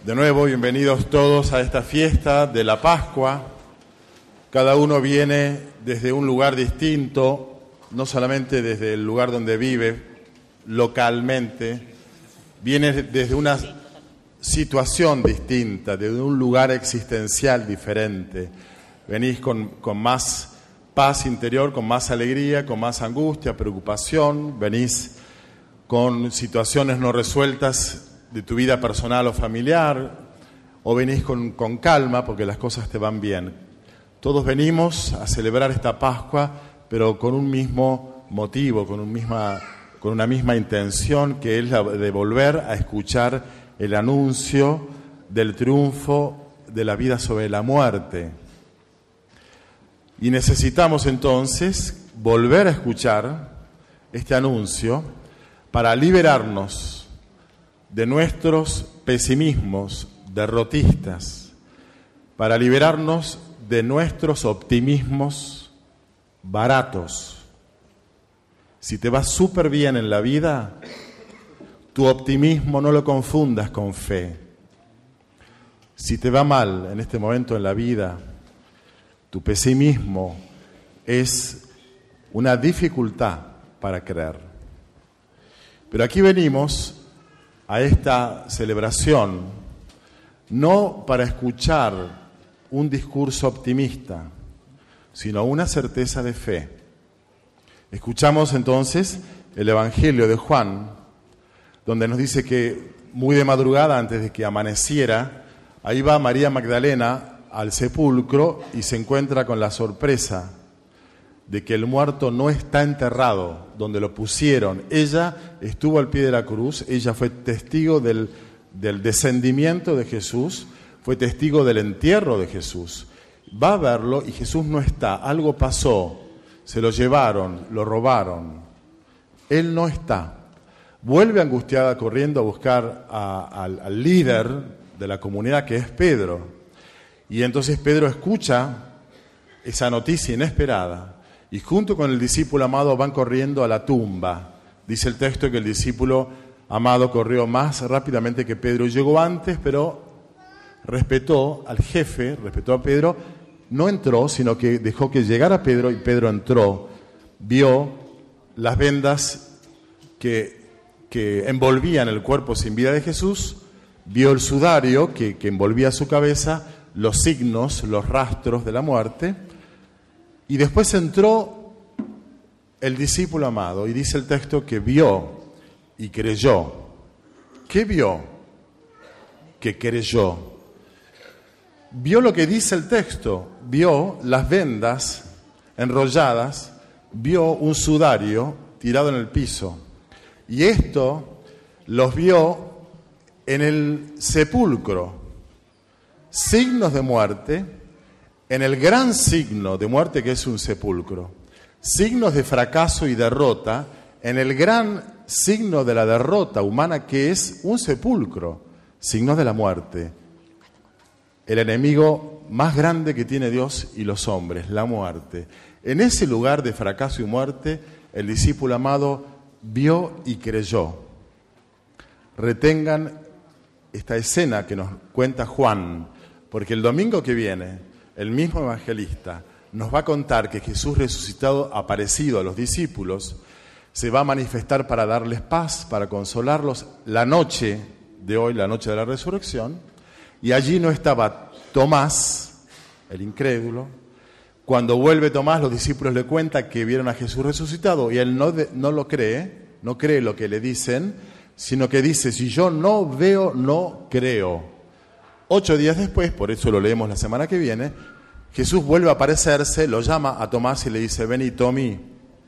De nuevo, bienvenidos todos a esta fiesta de la Pascua. Cada uno viene desde un lugar distinto, no solamente desde el lugar donde vive, localmente, viene desde una situación distinta, desde un lugar existencial diferente. Venís con más paz interior, con más alegría, con más angustia, preocupación, venís con situaciones no resueltas de tu vida personal o familiar, o venís con calma porque las cosas te van bien. Todos venimos a celebrar esta Pascua, pero con un mismo motivo, con una misma intención, que es la de volver a escuchar el anuncio del triunfo de la vida sobre la muerte. Y necesitamos entonces volver a escuchar este anuncio para liberarnos de nuestros pesimismos derrotistas, para liberarnos de nuestros optimismos baratos. Si te va súper bien en la vida, tu optimismo no lo confundas con fe. Si te va mal en este momento en la vida, tu pesimismo es una dificultad para creer. Pero aquí venimos a esta celebración no para escuchar un discurso optimista, sino una certeza de fe. Escuchamos entonces el Evangelio de Juan, donde nos dice que muy de madrugada, antes de que amaneciera, ahí va María Magdalena al sepulcro y se encuentra con la sorpresa de que el muerto no está enterrado donde lo pusieron. Ella estuvo al pie de la cruz, ella fue testigo del descendimiento de Jesús, fue testigo del entierro de Jesús. Va a verlo y Jesús no está, algo pasó, se lo llevaron, lo robaron. Él no está. Vuelve angustiada corriendo a buscar al líder de la comunidad, que es Pedro. Y entonces Pedro escucha esa noticia inesperada y junto con el discípulo amado van corriendo a la tumba. Dice el texto que el discípulo amado corrió más rápidamente que Pedro. Llegó antes, pero respetó al jefe, respetó a Pedro. No entró, sino que dejó que llegara Pedro y Pedro entró. Vio las vendas que envolvían el cuerpo sin vida de Jesús. Vio el sudario que envolvía su cabeza, los signos, los rastros de la muerte. Y después entró el discípulo amado y dice el texto que vio y creyó. ¿Qué vio? Que creyó. Vio lo que dice el texto, vio las vendas enrolladas, vio un sudario tirado en el piso. Y esto los vio en el sepulcro. Signos de muerte, en el gran signo de muerte que es un sepulcro. Signos de fracaso y derrota, en el gran signo de la derrota humana que es un sepulcro. Signos de la muerte. El enemigo más grande que tiene Dios y los hombres, la muerte. En ese lugar de fracaso y muerte, el discípulo amado vio y creyó. Retengan esta escena que nos cuenta Juan, porque el domingo que viene el mismo evangelista nos va a contar que Jesús resucitado, aparecido a los discípulos, se va a manifestar para darles paz, para consolarlos la noche de hoy, la noche de la resurrección, y allí no estaba Tomás, el incrédulo. Cuando vuelve Tomás, los discípulos le cuentan que vieron a Jesús resucitado y él no lo cree, no cree lo que le dicen, sino que dice, si yo no veo, no creo. 8 días después, por eso lo leemos la semana que viene, Jesús vuelve a aparecerse, lo llama a Tomás y le dice, vení, Tomí,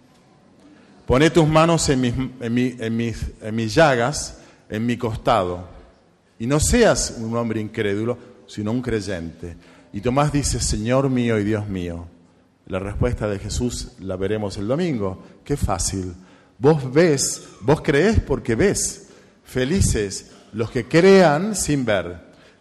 poné tus manos en mis llagas, en mi costado, y no seas un hombre incrédulo, sino un creyente. Y Tomás dice, Señor mío y Dios mío. La respuesta de Jesús la veremos el domingo. Qué fácil. Vos creés porque ves. Felices los que crean sin ver.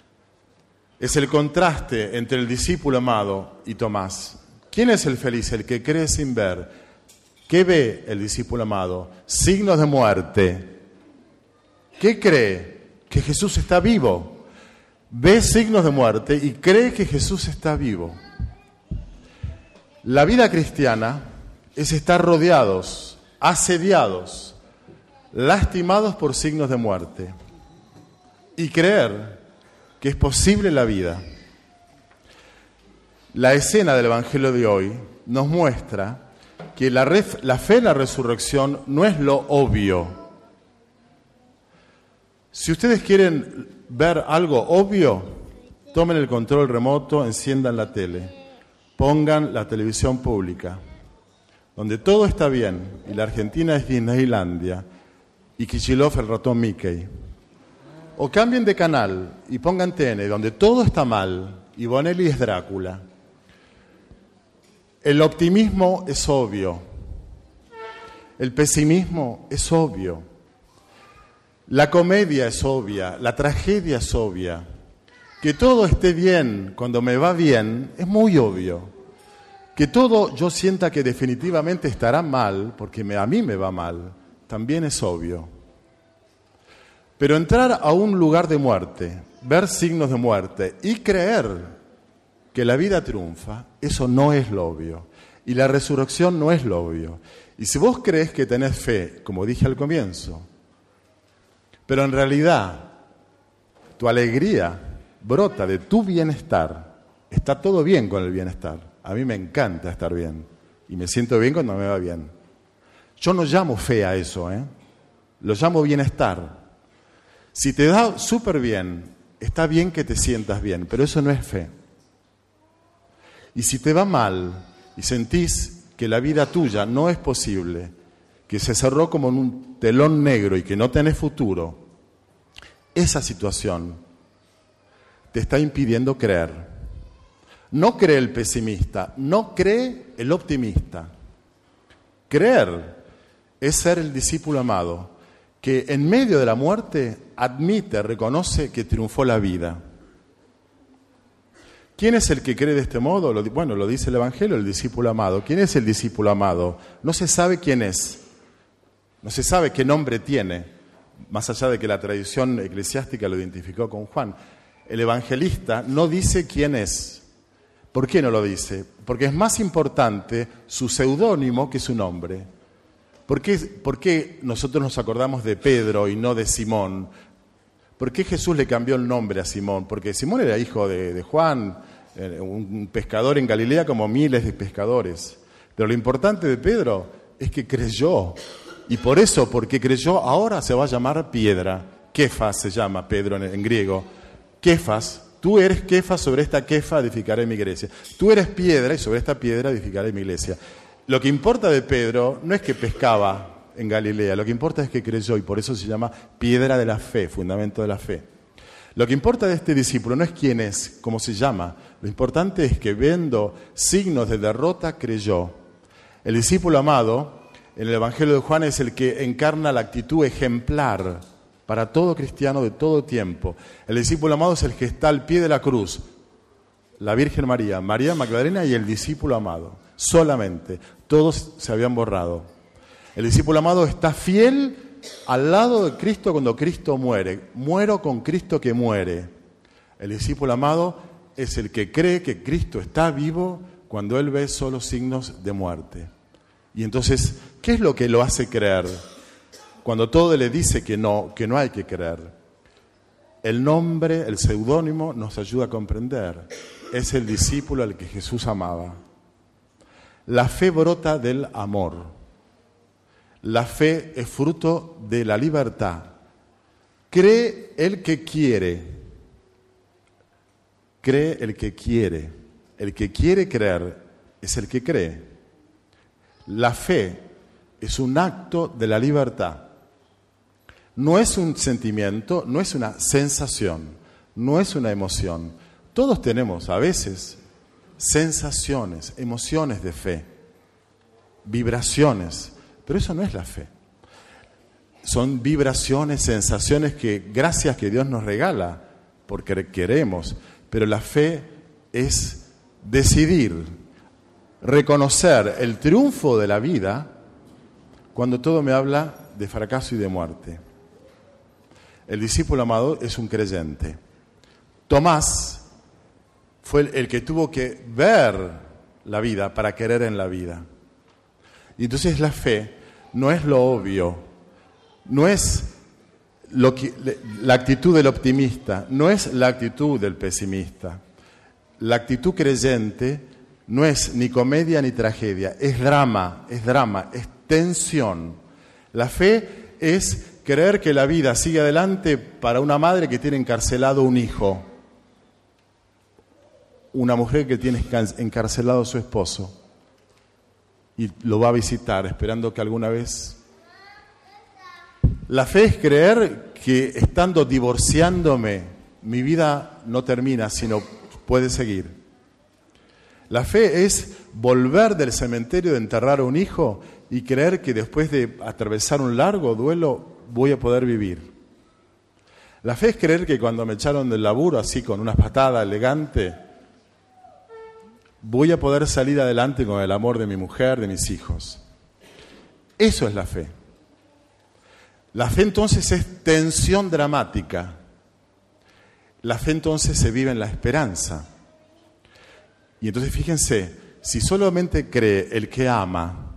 Es el contraste entre el discípulo amado y Tomás. ¿Quién es el feliz? El que cree sin ver. ¿Qué ve el discípulo amado? Signos de muerte. ¿Qué cree? Que Jesús está vivo. ve signos de muerte y cree que Jesús está vivo. La vida cristiana es estar rodeados, asediados, lastimados por signos de muerte y creer que es posible la vida. La escena del Evangelio de hoy nos muestra que la fe en la resurrección no es lo obvio. Si ustedes quieren ver algo obvio, tomen el control remoto, enciendan la tele, pongan la televisión pública, donde todo está bien, y la Argentina es Disneylandia, y Kicillof el ratón Mickey. O cambien de canal y pongan TN, donde todo está mal, y Bonelli es Drácula. El optimismo es obvio. El pesimismo es obvio. La comedia es obvia. La tragedia es obvia. Que todo esté bien cuando me va bien es muy obvio. Que todo yo sienta que definitivamente estará mal, porque a mí me va mal, también es obvio. Pero entrar a un lugar de muerte, ver signos de muerte y creer que la vida triunfa, eso no es lo obvio. Y la resurrección no es lo obvio. Y si vos crees que tenés fe, como dije al comienzo, pero en realidad tu alegría brota de tu bienestar, está todo bien con el bienestar. A mí me encanta estar bien y me siento bien cuando me va bien. Yo no llamo fe a eso, lo llamo bienestar. Si te da súper bien, está bien que te sientas bien, pero eso no es fe. Y si te va mal y sentís que la vida tuya no es posible, que se cerró como en un telón negro y que no tenés futuro, esa situación te está impidiendo creer. No cree el pesimista, no cree el optimista. Creer es ser el discípulo amado, que en medio de la muerte admite, reconoce que triunfó la vida. ¿Quién es el que cree de este modo? Bueno, lo dice el Evangelio, el discípulo amado. ¿Quién es el discípulo amado? No se sabe quién es, no se sabe qué nombre tiene, más allá de que la tradición eclesiástica lo identificó con Juan. El evangelista no dice quién es. ¿Por qué no lo dice? Porque es más importante su seudónimo que su nombre. ¿Por qué nosotros nos acordamos de Pedro y no de Simón? ¿Por qué Jesús le cambió el nombre a Simón? Porque Simón era hijo de Juan, un pescador en Galilea como miles de pescadores. Pero lo importante de Pedro es que creyó. Y por eso, porque creyó, ahora se va a llamar piedra. Kefas se llama Pedro en griego. Kefas, tú eres Kefas, sobre esta Kefa edificaré mi iglesia. Tú eres piedra y sobre esta piedra edificaré mi iglesia. Lo que importa de Pedro no es que pescaba en Galilea, lo que importa es que creyó y por eso se llama piedra de la fe, fundamento de la fe. Lo que importa de este discípulo no es quién es, cómo se llama, lo importante es que viendo signos de derrota creyó. El discípulo amado en el Evangelio de Juan es el que encarna la actitud ejemplar para todo cristiano de todo tiempo. El discípulo amado es el que está al pie de la cruz, la Virgen María, María Magdalena y el discípulo amado, solamente, todos se habían borrado. El discípulo amado está fiel al lado de Cristo cuando Cristo muere. Muero con Cristo que muere. El discípulo amado es el que cree que Cristo está vivo cuando él ve solo signos de muerte. Y entonces, ¿qué es lo que lo hace creer? Cuando todo le dice que no hay que creer. El nombre, el seudónimo nos ayuda a comprender. Es el discípulo al que Jesús amaba. La fe brota del amor. La fe es fruto de la libertad. Cree el que quiere. Cree el que quiere. El que quiere creer es el que cree. La fe es un acto de la libertad. No es un sentimiento, no es una sensación, no es una emoción. Todos tenemos a veces sensaciones, emociones de fe, vibraciones. Pero eso no es la fe. Son vibraciones, sensaciones que gracias que Dios nos regala, porque queremos. Pero la fe es decidir, reconocer el triunfo de la vida cuando todo me habla de fracaso y de muerte. El discípulo amado es un creyente. Tomás fue el que tuvo que ver la vida para creer en la vida. Y entonces la fe no es lo obvio, no es la actitud del optimista, no es la actitud del pesimista. La actitud creyente no es ni comedia ni tragedia, es drama, es tensión. La fe es creer que la vida sigue adelante para una madre que tiene encarcelado un hijo, una mujer que tiene encarcelado a su esposo y lo va a visitar esperando que alguna vez... La fe es creer que estando divorciándome, mi vida no termina, sino puede seguir. La fe es volver del cementerio de enterrar a un hijo y creer que después de atravesar un largo duelo voy a poder vivir. La fe es creer que cuando me echaron del laburo, así con una patada elegante, voy a poder salir adelante con el amor de mi mujer, de mis hijos. Eso es la fe. La fe entonces es tensión dramática. La fe entonces se vive en la esperanza. Y entonces fíjense, si solamente cree el que ama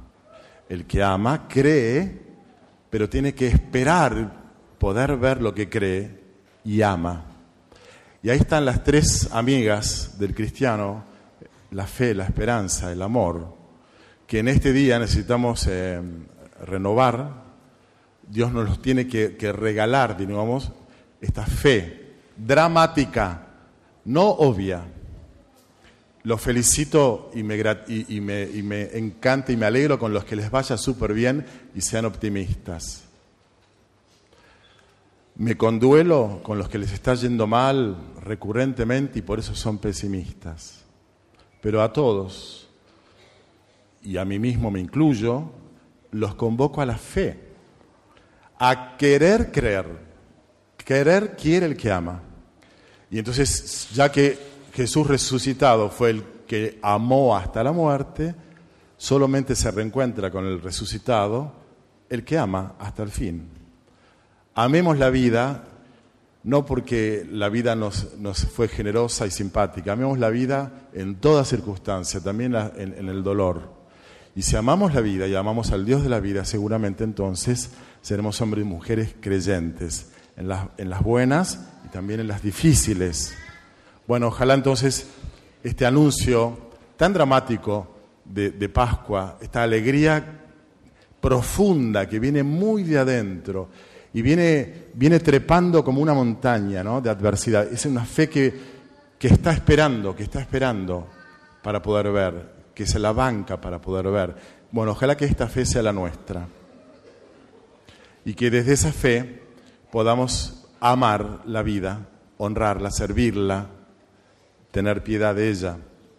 cree, pero tiene que esperar poder ver lo que cree y ama. Y ahí están las tres amigas del cristiano, la fe, la esperanza, el amor, que en este día necesitamos renovar. Dios nos los tiene que regalar, digamos, esta fe dramática, no obvia. Los felicito y me encanta y me alegro con los que les vaya súper bien y sean optimistas. Me conduelo con los que les está yendo mal recurrentemente y por eso son pesimistas. Pero a todos, y a mí mismo me incluyo, los convoco a la fe, a querer creer. Querer quiere el que ama. Y entonces, ya que Jesús resucitado fue el que amó hasta la muerte, solamente se reencuentra con el resucitado el que ama hasta el fin. Amemos la vida, no porque la vida nos fue generosa y simpática, amemos la vida en toda circunstancia, también en el dolor. Y si amamos la vida y amamos al Dios de la vida, seguramente entonces seremos hombres y mujeres creyentes, en las buenas y también en las difíciles. Bueno, ojalá entonces este anuncio tan dramático de Pascua, esta alegría profunda que viene muy de adentro y viene trepando como una montaña, ¿no?, de adversidad. Es una fe que está esperando para poder ver, que se la banca para poder ver. Bueno, ojalá que esta fe sea la nuestra y que desde esa fe podamos amar la vida, honrarla, servirla, tener piedad de ella.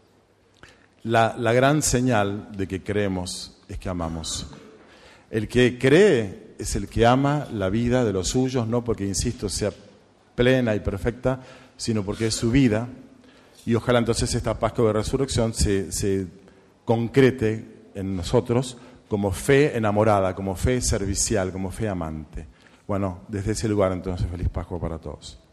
La gran señal de que creemos es que amamos. El que cree es el que ama la vida de los suyos, no porque, insisto, sea plena y perfecta, sino porque es su vida. Y ojalá entonces esta Pascua de Resurrección se concrete en nosotros como fe enamorada, como fe servicial, como fe amante. Bueno, desde ese lugar entonces, feliz Pascua para todos.